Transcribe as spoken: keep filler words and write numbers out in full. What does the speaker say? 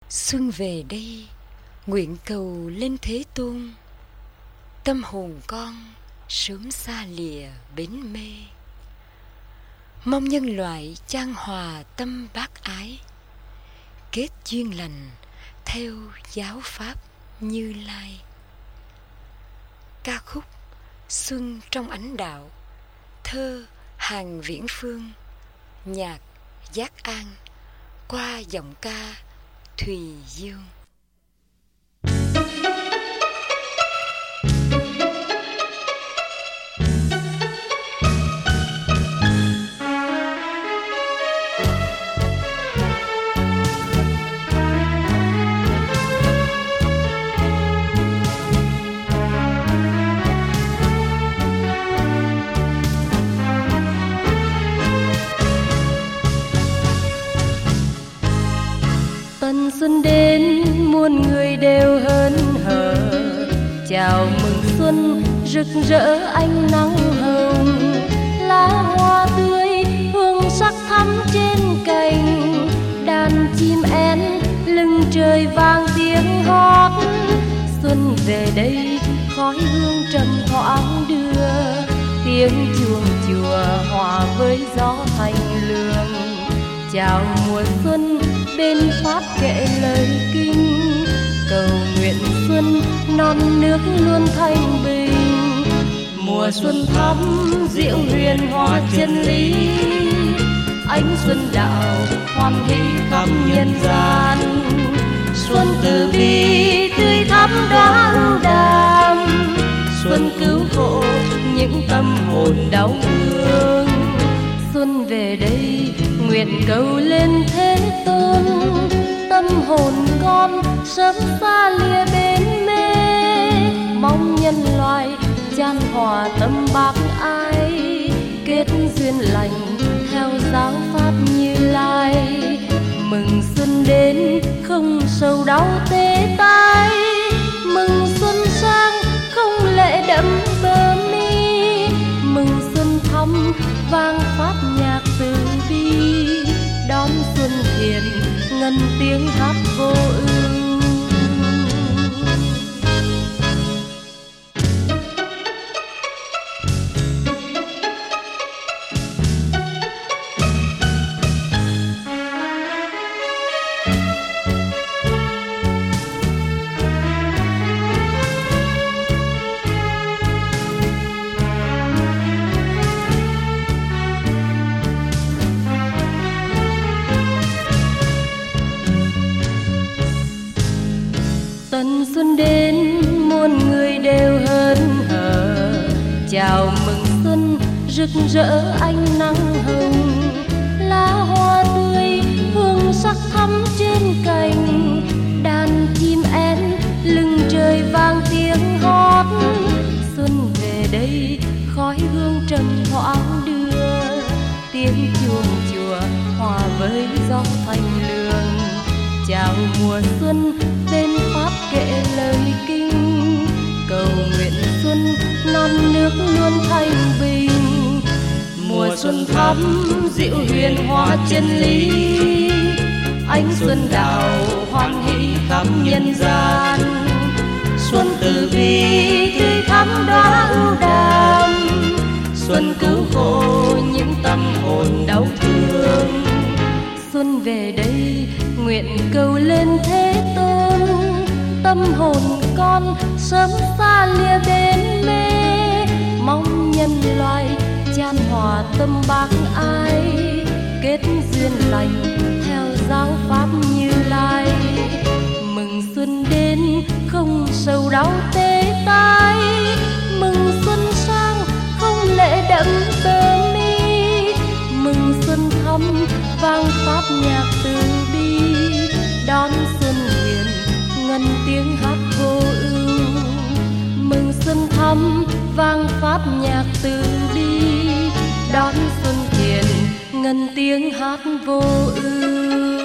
Xuân về đây, nguyện cầu lên Thế Tôn, tâm hồn con sớm xa lìa bến mê. Mong nhân loại chan hòa tâm bác ái, kết duyên lành theo giáo pháp Như Lai. Ca khúc Xuân trong ánh đạo, thơ Hàng Viễn Phương, nhạc Giác An, qua giọng ca Thùy Dương. Xuân đến muôn người đều hớn hở, chào mừng xuân rực rỡ ánh nắng hồng. Lá hoa tươi hương sắc thắm trên cành, đàn chim én lưng trời vang tiếng hót. Xuân về đây khói hương trầm thoáng đưa, tiếng chuông chùa hòa với gió thanh lương. Chào mùa xuân bên pháp kệ lời kinh, cầu nguyện xuân non nước luôn thanh bình. Mùa xuân thắm diệu huyền hoa chân lý, ánh xuân đạo hoan hỷ khắp nhân gian. Xuân từ bi tươi thắm đóa ưu đàm, xuân cứu khổ những tâm hồn đau thương. Xuân về đây nguyện cầu lên Thế Tôn, tâm hồn con sớm xa lìa bến mê. Mong nhân loại chan hòa tâm bác ái, kết duyên lành theo giáo pháp Như Lai. Mừng xuân đến không sầu đau tê tái, mừng xuân sang không lệ đẫm bờ mi. Mừng xuân thắm vang pháp nhạc từ bi, đón xuân thiền ngân tiếng hát vô ưu. Tần xuân đến muôn người đều hớn hở, chào mừng xuân rực rỡ ánh nắng hồng. Lá hoa tươi hương sắc thắm trên cành, đàn chim én lưng trời vang tiếng hót. Xuân về đây khói hương trầm thoáng đưa, tiếng chuông chùa hòa với gió thanh lương. Chào mùa xuân bên pháp kệ lời kinh, cầu nguyện xuân non nước luôn thanh bình. Mùa xuân thắm diệu huyền hoa chân lý, ánh xuân đạo hoan hỷ khắp nhân gian. Xuân từ bi tươi thắm đóa ưu đàm, xuân cứu khổ những tâm hồn đau thương. Xuân về đây nguyện cầu lên Thế Tôn, tâm hồn con sớm xa lìa bến mê. Mong nhân loại chan hòa tâm bác ái, kết duyên lành theo giáo pháp Như Lai. Mừng xuân đến không sầu đau tê tái, mừng xuân sang không lệ đẫm bờ mi. Mừng xuân thắm vang pháp nhạc từ bi, đón xuân hiền ngân tiếng hát vô ưu. Mừng xuân thắm vang pháp nhạc từ bi, đón xuân hiền ngân tiếng hát vô ưu.